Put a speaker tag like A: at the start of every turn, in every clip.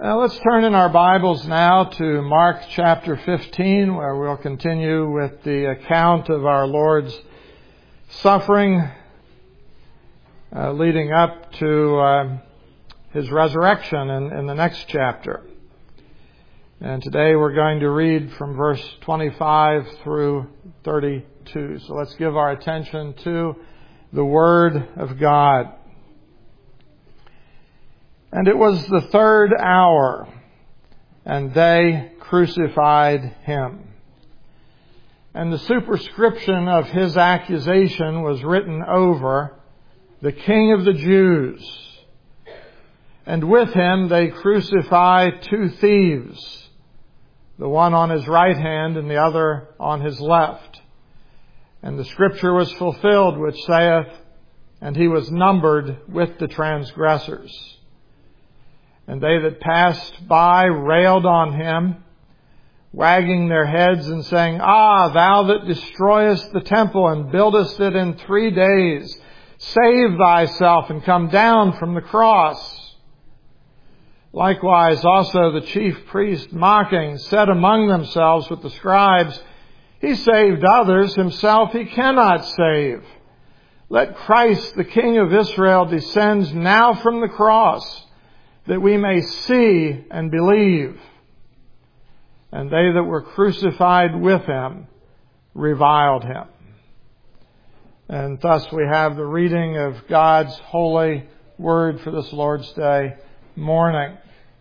A: Let's turn in our Bibles now to Mark chapter 15, where we'll continue with the account of our Lord's suffering leading up to His resurrection in the next chapter. And today we're going to read from verse 25 through 32. So let's give our attention to the Word of God. And it was the third hour, and they crucified him. And the superscription of his accusation was written over, "The King of the Jews." And with him they crucified two thieves, the one on his right hand and the other on his left. And the scripture was fulfilled which saith, "And he was numbered with the transgressors." And they that passed by railed on him, wagging their heads and saying, "Ah, thou that destroyest the temple and buildest it in 3 days, save thyself and come down from the cross." Likewise also the chief priests, mocking, said among themselves with the scribes, "He saved others, himself he cannot save. Let Christ, the King of Israel, descend now from the cross, that we may see and believe." And they that were crucified with him reviled him. And thus we have the reading of God's holy word for this Lord's Day morning.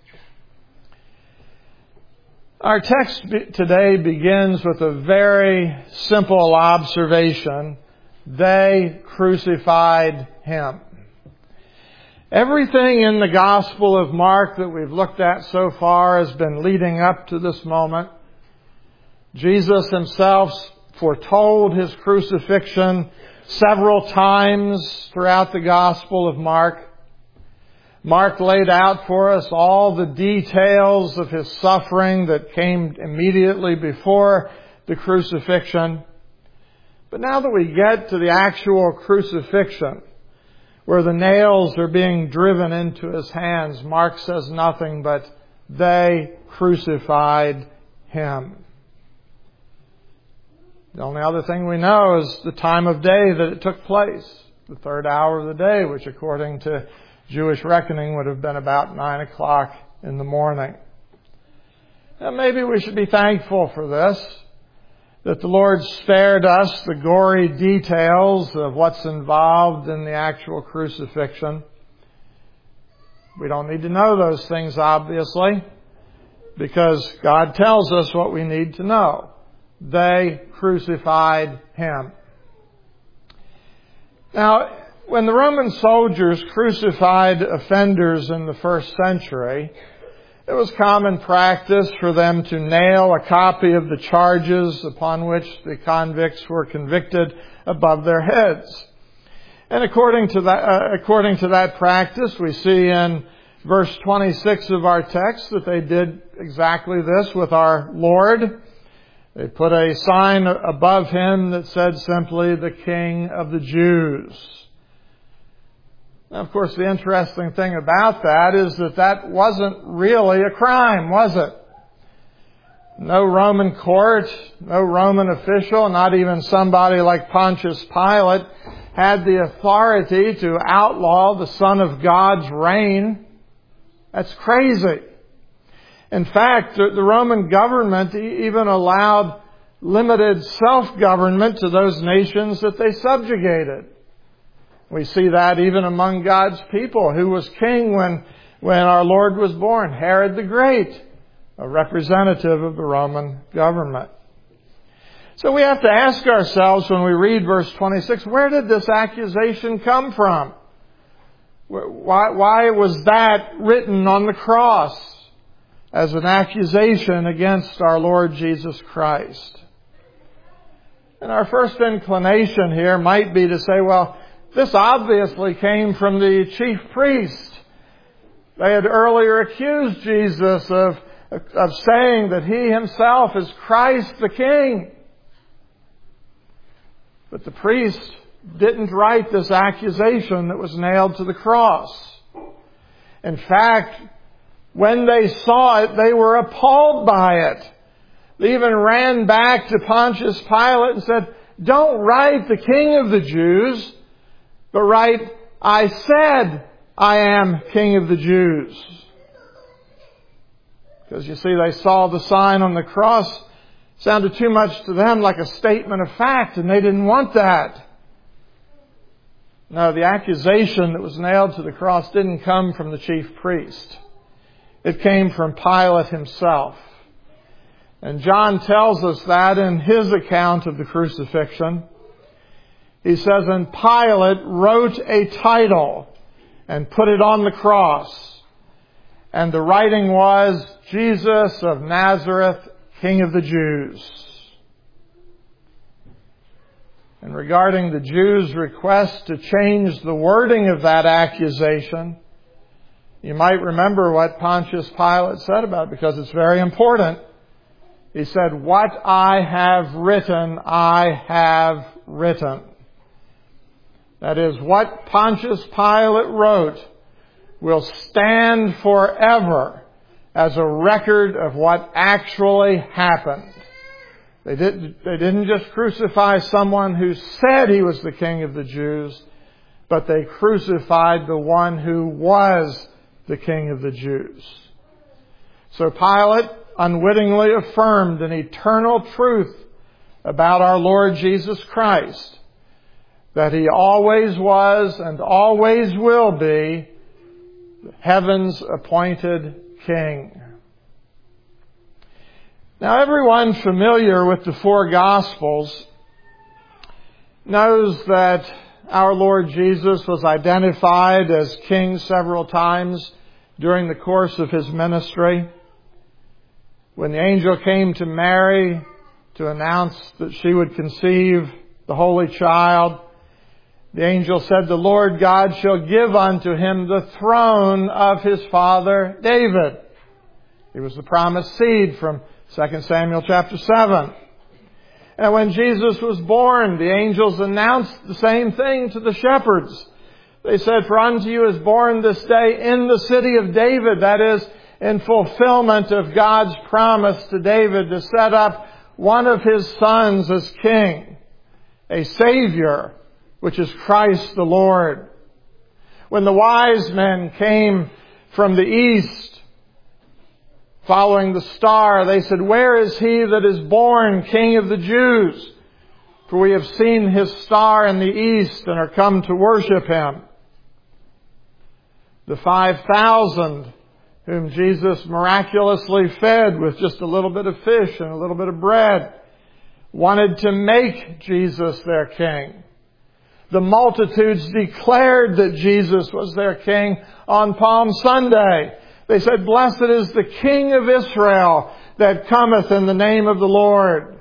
A: Our text today begins with a very simple observation. They crucified him. Everything in the Gospel of Mark that we've looked at so far has been leading up to this moment. Jesus himself foretold his crucifixion several times throughout the Gospel of Mark. Mark laid out for us all the details of his suffering that came immediately before the crucifixion. But now that we get to the actual crucifixion, where the nails are being driven into his hands, Mark says nothing but, "They crucified him." The only other thing we know is the time of day that it took place, the third hour of the day, which according to Jewish reckoning would have been about 9 o'clock in the morning. And maybe we should be thankful for this, that the Lord spared us the gory details of what's involved in the actual crucifixion. We don't need to know those things, obviously, because God tells us what we need to know. They crucified him. Now, when the Roman soldiers crucified offenders in the first century, it was common practice for them to nail a copy of the charges upon which the convicts were convicted above their heads. And according to that practice, we see in verse 26 of our text that they did exactly this with our Lord. They put a sign above him that said simply, "The King of the Jews." Now, of course, the interesting thing about that is that wasn't really a crime, was it? No Roman court, no Roman official, not even somebody like Pontius Pilate had the authority to outlaw the Son of God's reign. That's crazy. In fact, the Roman government even allowed limited self-government to those nations that they subjugated. We see that even among God's people. Who was king when our Lord was born? Herod the Great, a representative of the Roman government. So we have to ask ourselves when we read verse 26, where did this accusation come from? Why was that written on the cross as an accusation against our Lord Jesus Christ? And our first inclination here might be to say, well, this obviously came from the chief priest. They had earlier accused Jesus of saying that he himself is Christ the King. But the priest didn't write this accusation that was nailed to the cross. In fact, When they saw it, they were appalled by it. They even ran back to Pontius Pilate and said, "Don't write the King of the Jews, but write, 'I said I am King of the Jews.'" Because you see, they saw the sign on the cross sounded too much to them like a statement of fact, and they didn't want that. No, the accusation that was nailed to the cross didn't come from the chief priest. It came from Pilate himself. And John tells us that in his account of the crucifixion. He says, "And Pilate wrote a title and put it on the cross. And the writing was, 'Jesus of Nazareth, King of the Jews.'" And regarding the Jews' request to change the wording of that accusation, you might remember what Pontius Pilate said about it, because it's very important. He said, "What I have written, I have written." That is, what Pontius Pilate wrote will stand forever as a record of what actually happened. They didn't just crucify someone who said he was the King of the Jews, but they crucified the one who was the King of the Jews. So Pilate unwittingly affirmed an eternal truth about our Lord Jesus Christ, that He always was and always will be heaven's appointed King. Now, everyone familiar with the four Gospels knows that our Lord Jesus was identified as King several times during the course of His ministry. When the angel came to Mary to announce that she would conceive the Holy Child, the angel said, "The Lord God shall give unto Him the throne of His father David." He was the promised seed from 2 Samuel chapter 7. And when Jesus was born, the angels announced the same thing to the shepherds. They said, "For unto you is born this day in the city of David," that is, in fulfillment of God's promise to David to set up one of His sons as king, a Savior, which is Christ the Lord. When the wise men came from the east, following the star, they said, "Where is He that is born King of the Jews? For we have seen His star in the east and are come to worship Him." The 5,000 whom Jesus miraculously fed with just a little bit of fish and a little bit of bread wanted to make Jesus their king. The multitudes declared that Jesus was their king on Palm Sunday. They said, "Blessed is the King of Israel that cometh in the name of the Lord."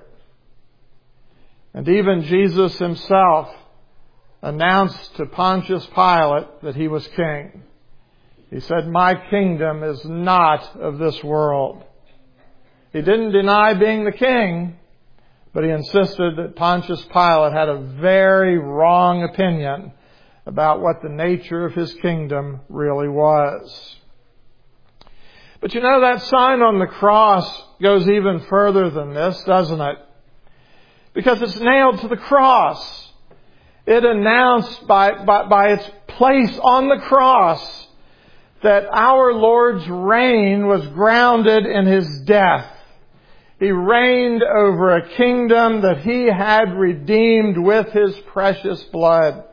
A: And even Jesus Himself announced to Pontius Pilate that He was king. He said, "My kingdom is not of this world." He didn't deny being the king, but he insisted that Pontius Pilate had a very wrong opinion about what the nature of his kingdom really was. But you know, that sign on the cross goes even further than this, doesn't it? Because it's nailed to the cross. It announced by its place on the cross that our Lord's reign was grounded in His death. He reigned over a kingdom that He had redeemed with His precious blood.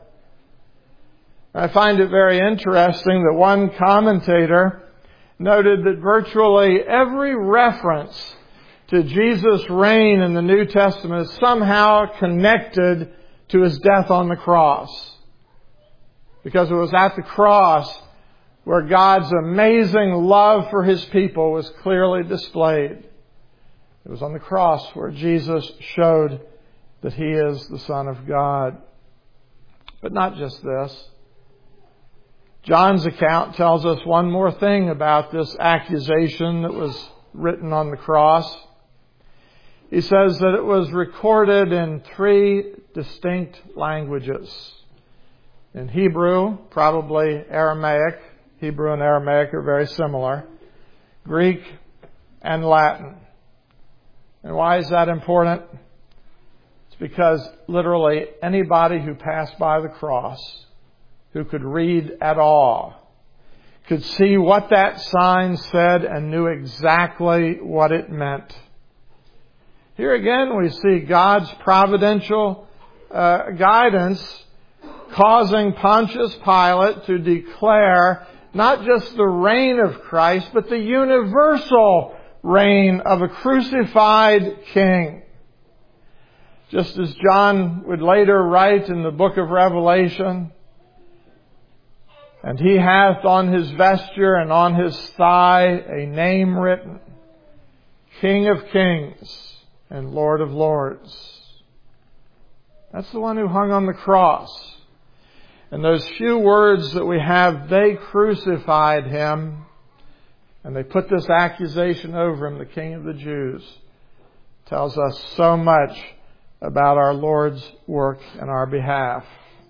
A: I find it very interesting that one commentator noted that virtually every reference to Jesus' reign in the New Testament is somehow connected to His death on the cross. Because it was at the cross where God's amazing love for His people was clearly displayed. It was on the cross where Jesus showed that He is the Son of God. But not just this. John's account tells us one more thing about this accusation that was written on the cross. He says that it was recorded in 3 distinct languages. In Hebrew, probably Aramaic. Hebrew and Aramaic are very similar. Greek, and Latin. And why is that important? It's because literally anybody who passed by the cross, who could read at all, could see what that sign said and knew exactly what it meant. Here again we see God's providential guidance causing Pontius Pilate to declare not just the reign of Christ, but the universal reign of a crucified king. Just as John would later write in the book of Revelation, and he hath on his vesture and on his thigh a name written, King of Kings and Lord of Lords. That's the one who hung on the cross. And those few words that we have, they crucified him, and they put this accusation over him, the King of the Jews, tells us so much about our Lord's work in our behalf.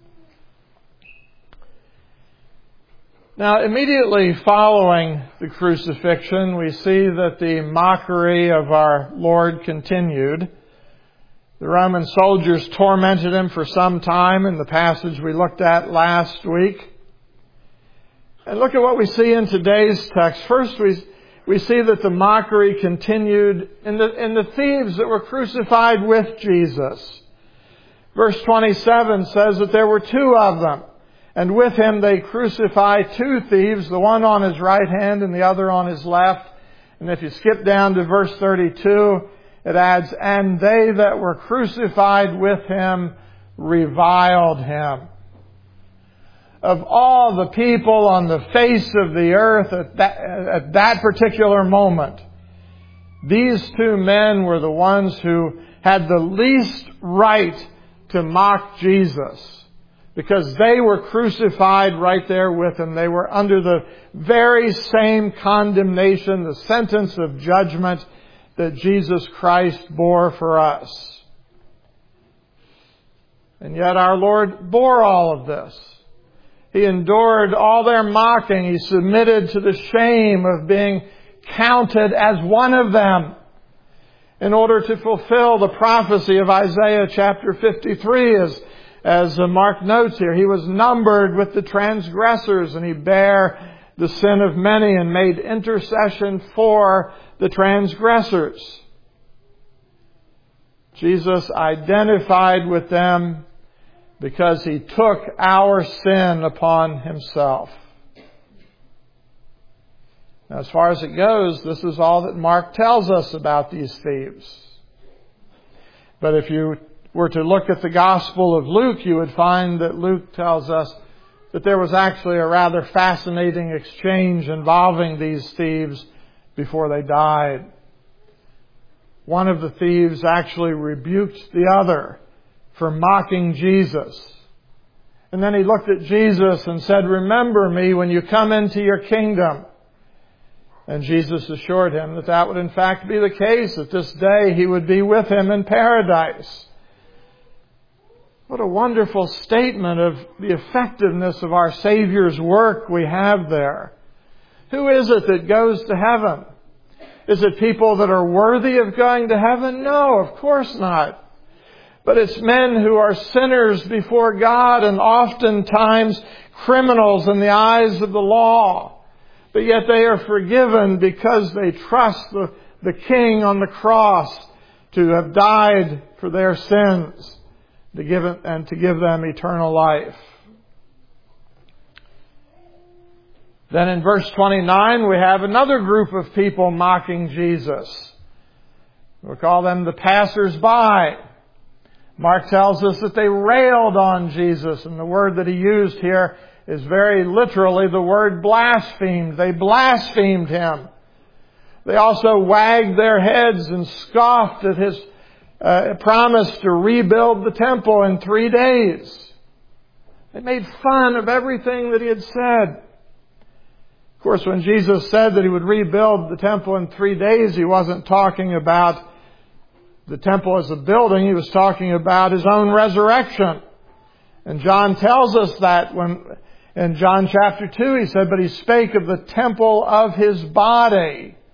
A: Now, immediately following the crucifixion, we see that the mockery of our Lord continued. The Roman soldiers tormented him for some time in the passage we looked at last week. And look at what we see in today's text. First, we see that the mockery continued in the thieves that were crucified with Jesus. Verse 27 says that there were two of them. And with him they crucified two thieves, the one on his right hand and the other on his left. And if you skip down to verse 32, it adds, and they that were crucified with him reviled him. Of all the people on the face of the earth at that particular moment, these two men were the ones who had the least right to mock Jesus. Because they were crucified right there with him. They were under the very same condemnation, the sentence of judgment that Jesus Christ bore for us. And yet our Lord bore all of this. He endured all their mocking. He submitted to the shame of being counted as one of them in order to fulfill the prophecy of Isaiah chapter 53 as Mark notes here. He was numbered with the transgressors, and he bare the sin of many and made intercession for the transgressors. Jesus identified with them because he took our sin upon himself. Now, as far as it goes, this is all that Mark tells us about these thieves. But if you were to look at the Gospel of Luke, you would find that Luke tells us that there was actually a rather fascinating exchange involving these thieves before they died. One of the thieves actually rebuked the other for mocking Jesus. And then he looked at Jesus and said, remember me when you come into your kingdom. And Jesus assured him that that would in fact be the case, that this day he would be with him in paradise. What a wonderful statement of the effectiveness of our Savior's work we have there. Who is it that goes to heaven? Is it people that are worthy of going to heaven? No, of course not. But it's men who are sinners before God and oftentimes criminals in the eyes of the law. But yet they are forgiven because they trust the King on the cross to have died for their sins. To give them eternal life. Then in verse 29, we have another group of people mocking Jesus. We'll call them the passers-by. Mark tells us that they railed on Jesus, and the word that he used here is very literally the word blasphemed. They blasphemed him. They also wagged their heads and scoffed at his promised to rebuild the temple in 3 days. They made fun of everything that he had said. Of course, when Jesus said that he would rebuild the temple in 3 days, he wasn't talking about the temple as a building. He was talking about his own resurrection. And John tells us that when in John chapter 2 he said, but he spake of the temple of his body.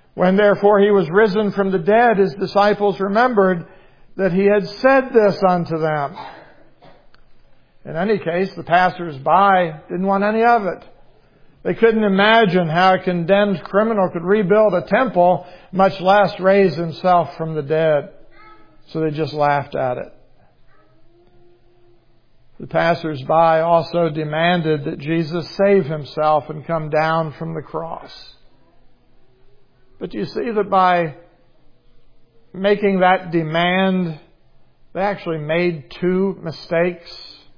A: When therefore he was risen from the dead, his disciples remembered that he had said this unto them. In any case, the passers-by didn't want any of it. They couldn't imagine how a condemned criminal could rebuild a temple, much less raise himself from the dead. So they just laughed at it. The passers-by also demanded that Jesus save himself and come down from the cross. But you see that by making that demand, they actually made two mistakes.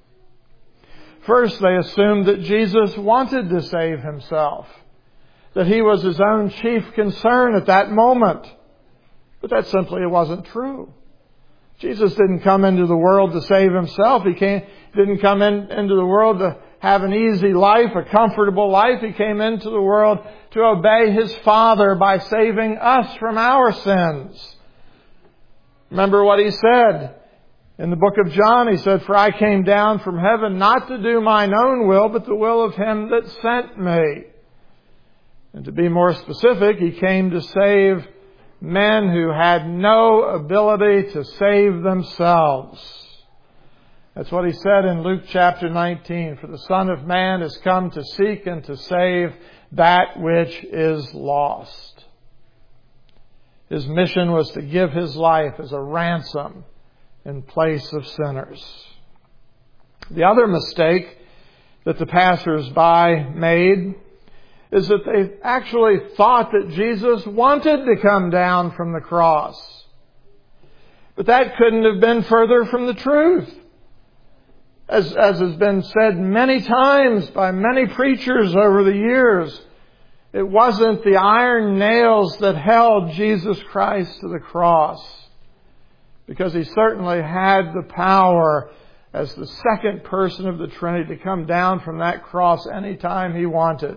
A: First, they assumed that Jesus wanted to save himself, that he was his own chief concern at that moment. But that simply wasn't true. Jesus didn't come into the world to save himself. He didn't come into the world to have an easy life, a comfortable life. He came into the world to obey his Father by saving us from our sins. Remember what he said in the book of John. He said, "For I came down from heaven not to do mine own will, but the will of him that sent me." And to be more specific, he came to save men who had no ability to save themselves. That's what he said in Luke chapter 19. "For the Son of Man is come to seek and to save that which is lost." His mission was to give his life as a ransom in place of sinners. The other mistake that the passers-by made is that they actually thought that Jesus wanted to come down from the cross. But that couldn't have been further from the truth. As has been said many times by many preachers over the years, it wasn't the iron nails that held Jesus Christ to the cross, because he certainly had the power as the second person of the Trinity to come down from that cross anytime he wanted.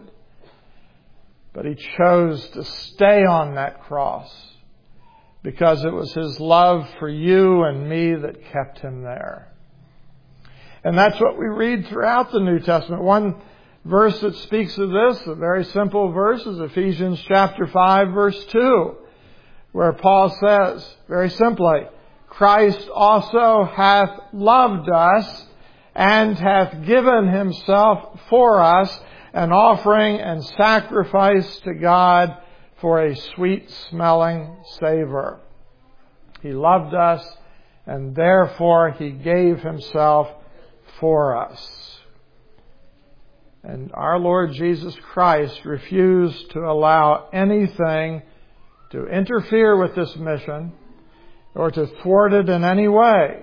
A: But he chose to stay on that cross because it was his love for you and me that kept him there. And that's what we read throughout the New Testament. One verse that speaks of this, a very simple verse, is Ephesians chapter 5, verse 2, where Paul says, very simply, "Christ also hath loved us and hath given himself for us, an offering and sacrifice to God for a sweet-smelling savor." He loved us, and therefore he gave himself for us. And our Lord Jesus Christ refused to allow anything to interfere with this mission or to thwart it in any way.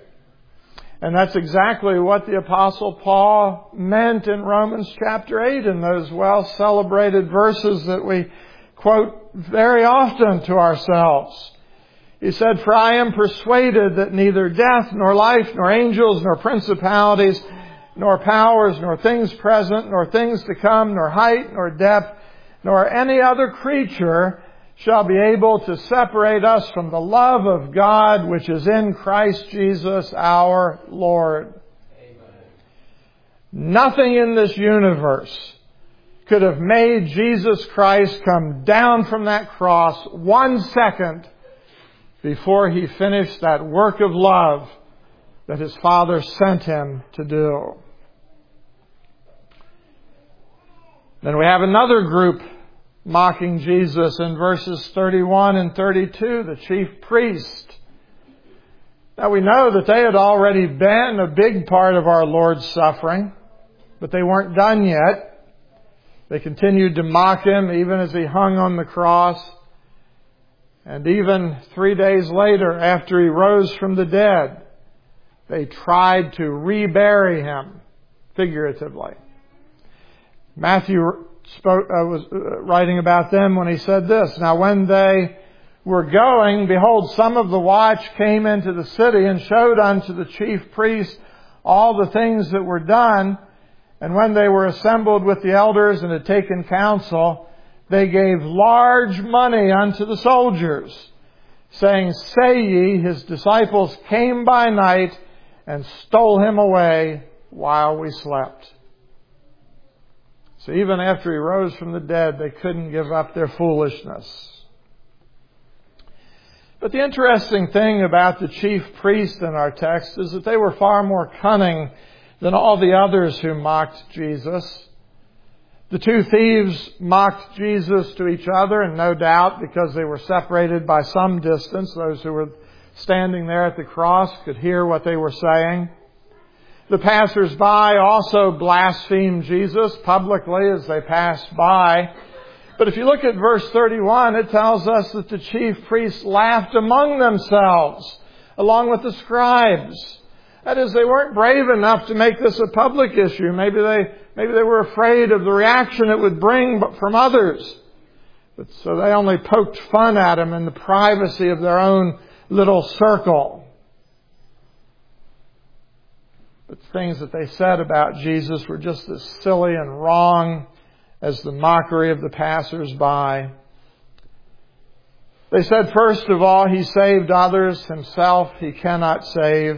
A: And that's exactly what the Apostle Paul meant in Romans chapter 8 in those well-celebrated verses that we quote very often to ourselves. He said, "For I am persuaded that neither death, nor life, nor angels, nor principalities, nor powers, nor things present, nor things to come, nor height, nor depth, nor any other creature shall be able to separate us from the love of God which is in Christ Jesus our Lord." Amen. Nothing in this universe could have made Jesus Christ come down from that cross 1 second before he finished that work of love that his Father sent him to do. Then we have another group mocking Jesus in verses 31 and 32, the chief priest. Now we know that they had already been a big part of our Lord's suffering, but they weren't done yet. They continued to mock him even as he hung on the cross. And even 3 days later, after he rose from the dead, they tried to rebury him, figuratively. Matthew was writing about them when he said this, "Now when they were going, behold, some of the watch came into the city and showed unto the chief priests all the things that were done. And when they were assembled with the elders and had taken counsel, they gave large money unto the soldiers, saying, Say ye, his disciples came by night and stole him away while we slept." So even after he rose from the dead, they couldn't give up their foolishness. But the interesting thing about the chief priests in our text is that they were far more cunning than all the others who mocked Jesus. The two thieves mocked Jesus to each other, and no doubt because they were separated by some distance, those who were standing there at the cross could hear what they were saying. The passers-by also blasphemed Jesus publicly as they passed by. But if you look at verse 31, it tells us that the chief priests laughed among themselves, along with the scribes. That is, they weren't brave enough to make this a public issue. Maybe they were afraid of the reaction it would bring from others. But so they only poked fun at him in the privacy of their own little circle. But things that they said about Jesus were just as silly and wrong as the mockery of the passers-by. They said, first of all, He saved others. Himself He cannot save.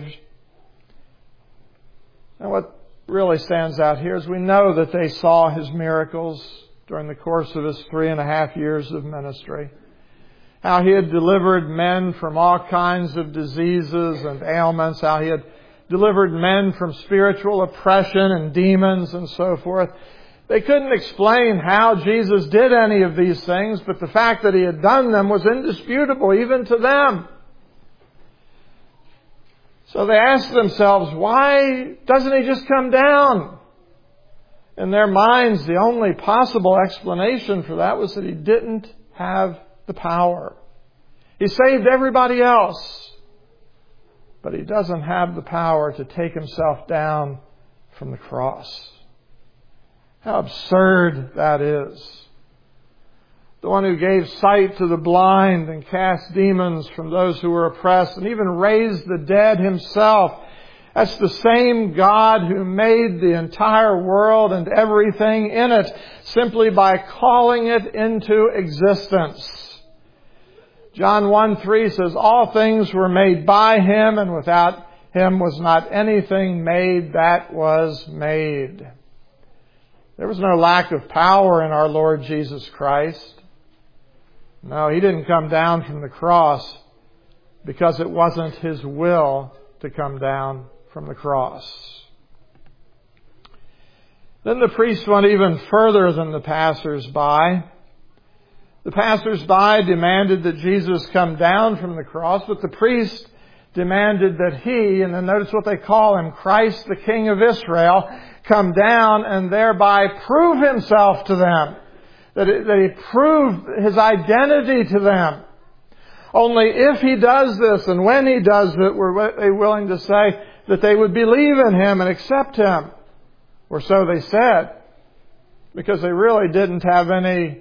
A: And what really stands out here is we know that they saw His miracles during the course of His 3.5 years of ministry. How He had delivered men from all kinds of diseases and ailments. How He had delivered men from spiritual oppression and demons and so forth. They couldn't explain how Jesus did any of these things, but the fact that He had done them was indisputable even to them. So they asked themselves, why doesn't He just come down? In their minds, the only possible explanation for that was that He didn't have the power. He saved everybody else, but He doesn't have the power to take Himself down from the cross. How absurd that is. The one who gave sight to the blind and cast demons from those who were oppressed and even raised the dead Himself. That's the same God who made the entire world and everything in it simply by calling it into existence. John 1:3 says, all things were made by Him, and without Him was not anything made that was made. There was no lack of power in our Lord Jesus Christ. No, He didn't come down from the cross because it wasn't His will to come down from the cross. Then the priests went even further than the passers-by. The passers-by demanded that Jesus come down from the cross, but the priest demanded that He, and then notice what they call Him, Christ the King of Israel, come down and thereby prove Himself to them. That He prove His identity to them. Only if He does this and when He does it, were they willing to say that they would believe in Him and accept Him. Or so they said. Because they really didn't have any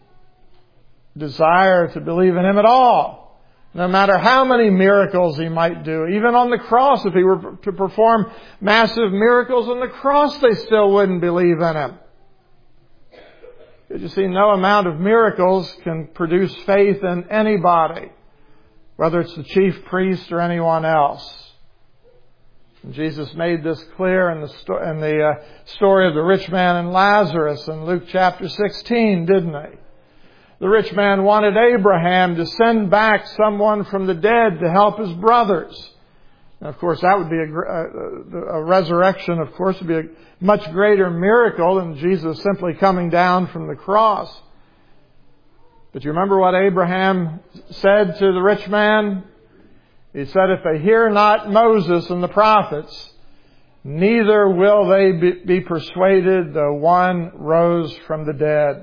A: desire to believe in Him at all. No matter how many miracles He might do, even on the cross, if He were to perform massive miracles on the cross, they still wouldn't believe in Him. Because you see, no amount of miracles can produce faith in anybody, whether it's the chief priest or anyone else. And Jesus made this clear in the story of the rich man and Lazarus in Luke chapter 16, didn't He? The rich man wanted Abraham to send back someone from the dead to help his brothers. And of course, that would be a resurrection, of course, would be a much greater miracle than Jesus simply coming down from the cross. But you remember what Abraham said to the rich man? He said, if they hear not Moses and the prophets, neither will they be persuaded though one rose from the dead.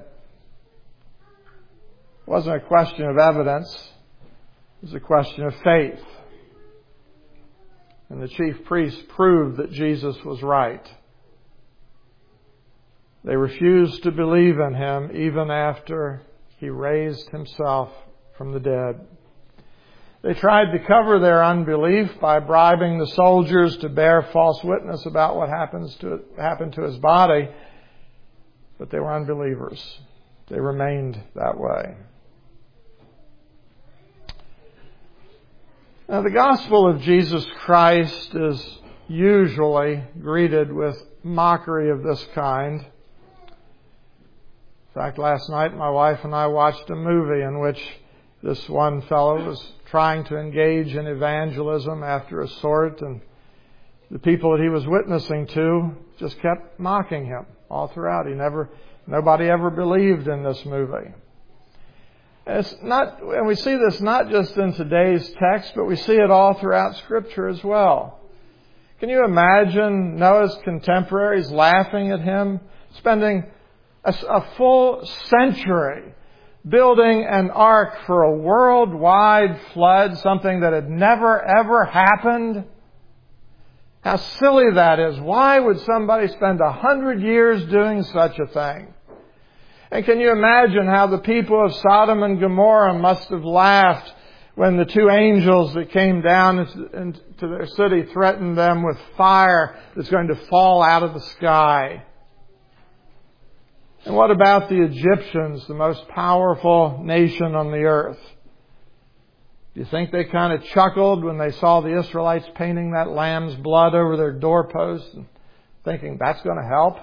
A: It wasn't a question of evidence. It was a question of faith. And the chief priests proved that Jesus was right. They refused to believe in Him even after He raised Himself from the dead. They tried to cover their unbelief by bribing the soldiers to bear false witness about what happened to His body. But they were unbelievers. They remained that way. Now, the gospel of Jesus Christ is usually greeted with mockery of this kind. In fact, last night my wife and I watched a movie in which This one fellow was trying to engage in evangelism after a sort, and the people that he was witnessing to just kept mocking him all throughout. Nobody ever believed in this movie. And we see this not just in today's text, but we see it all throughout Scripture as well. Can you imagine Noah's contemporaries laughing at him, spending a full century building an ark for a worldwide flood, something that had never ever happened? How silly that is. Why would somebody spend 100 years doing such a thing? And can you imagine how the people of Sodom and Gomorrah must have laughed when the two angels that came down into their city threatened them with fire that's going to fall out of the sky? And what about the Egyptians, the most powerful nation on the earth? Do you think they kind of chuckled when they saw the Israelites painting that lamb's blood over their doorposts and thinking that's going to help?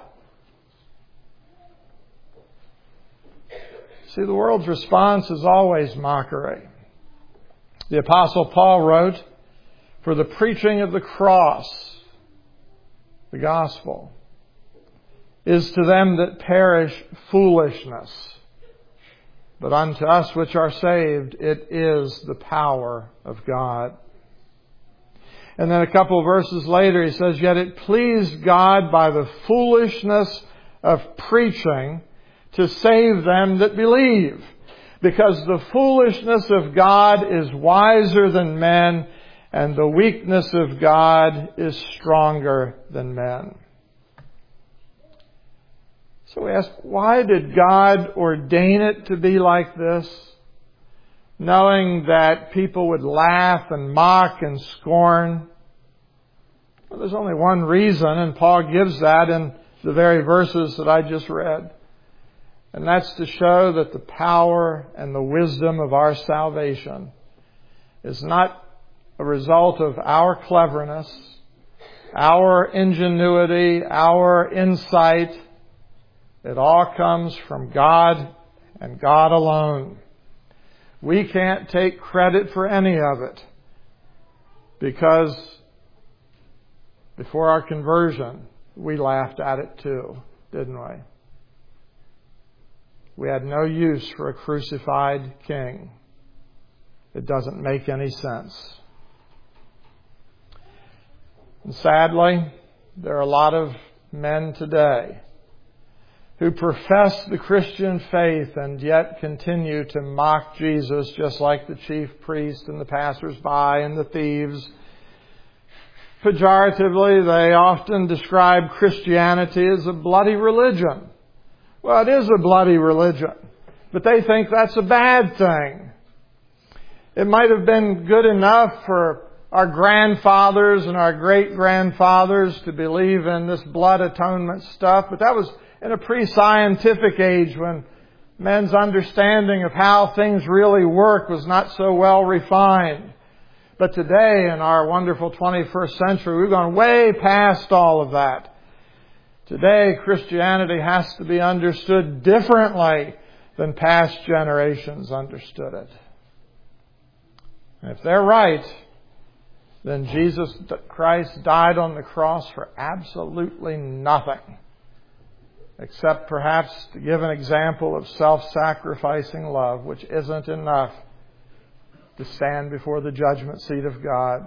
A: See, the world's response is always mockery. The Apostle Paul wrote, "For the preaching of the cross, the gospel, is to them that perish foolishness, but unto us which are saved, it is the power of God." And then a couple of verses later he says, "Yet it pleased God by the foolishness of preaching to save them that believe, because the foolishness of God is wiser than men, and the weakness of God is stronger than men." So we ask, why did God ordain it to be like this? Knowing that people would laugh and mock and scorn. Well, there's only one reason, and Paul gives that in the very verses that I just read. And that's to show that the power and the wisdom of our salvation is not a result of our cleverness, our ingenuity, our insight. It all comes from God and God alone. We can't take credit for any of it, because before our conversion, we laughed at it too, didn't we? We had no use for a crucified king. It doesn't make any sense. And sadly, there are a lot of men today who profess the Christian faith and yet continue to mock Jesus, just like the chief priest and the passers-by and the thieves. Pejoratively, they often describe Christianity as a bloody religion. Well, it is a bloody religion, but they think that's a bad thing. It might have been good enough for our grandfathers and our great-grandfathers to believe in this blood atonement stuff, but that was in a pre-scientific age when men's understanding of how things really work was not so well refined. But today, in our wonderful 21st century, we've gone way past all of that. Today, Christianity has to be understood differently than past generations understood it. And if they're right, then Jesus Christ died on the cross for absolutely nothing, except perhaps to give an example of self-sacrificing love, which isn't enough to stand before the judgment seat of God.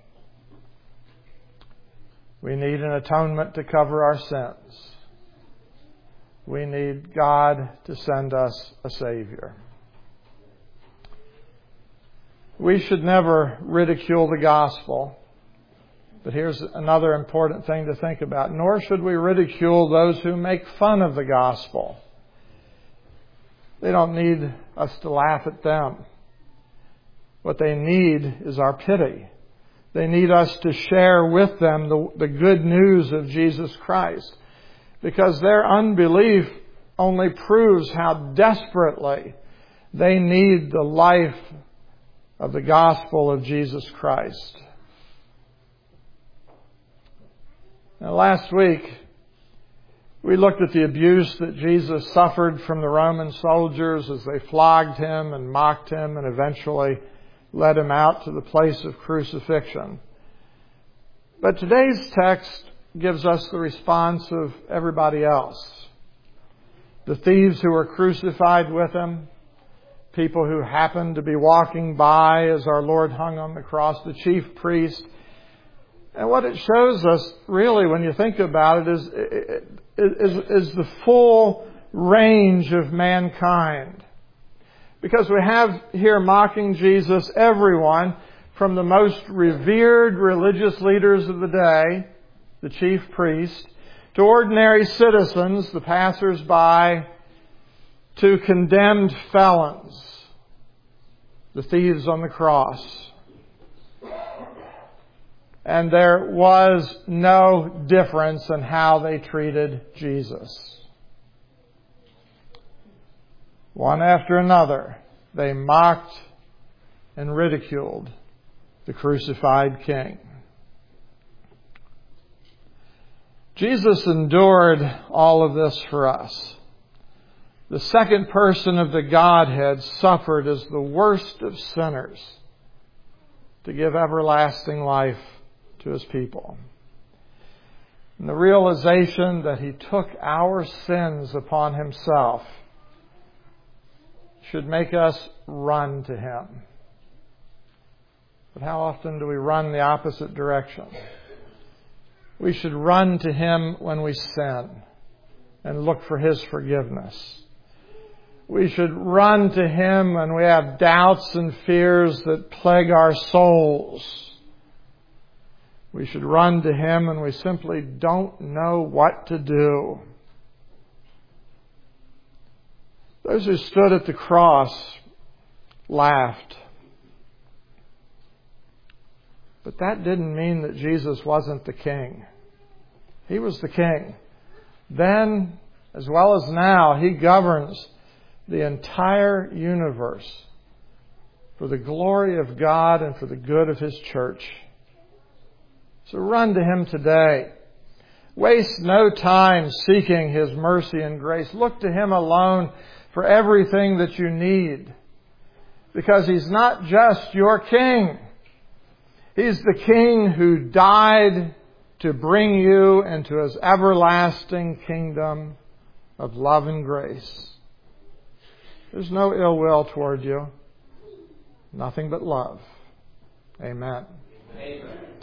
A: We need an atonement to cover our sins. We need God to send us a Savior. We should never ridicule the gospel. But here's another important thing to think about. Nor should we ridicule those who make fun of the gospel. They don't need us to laugh at them. What they need is our pity. They need us to share with them the good news of Jesus Christ, because their unbelief only proves how desperately they need the life of the gospel of Jesus Christ. Now, last week, We looked at the abuse that Jesus suffered from the Roman soldiers as they flogged him and mocked him and eventually led him out to the place of crucifixion. But today's text gives us the response of everybody else. The thieves who were crucified with him, people who happened to be walking by as our Lord hung on the cross, the chief priest. And what it shows us, really, when you think about it, is the full range of mankind. Because we have here mocking Jesus everyone from the most revered religious leaders of the day, the chief priest, to ordinary citizens, the passers-by, to condemned felons, the thieves on the cross. And there was no difference in how they treated Jesus. One after another, they mocked and ridiculed the crucified King. Jesus endured all of this for us. The second person of the Godhead suffered as the worst of sinners to give everlasting life to His people. And the realization that He took our sins upon Himself should make us run to Him. But how often do we run the opposite direction? We should run to Him when we sin and look for His forgiveness. We should run to Him when we have doubts and fears that plague our souls. We should run to Him when we simply don't know what to do. Those who stood at the cross laughed. But that didn't mean that Jesus wasn't the King. He was the King. Then, as well as now, He governs the entire universe for the glory of God and for the good of His church. So run to Him today. Waste no time seeking His mercy and grace. Look to Him alone for everything that you need. Because He's not just your King. He's the King who died to bring you into His everlasting kingdom of love and grace. There's no ill will toward you. Nothing but love. Amen.
B: Amen.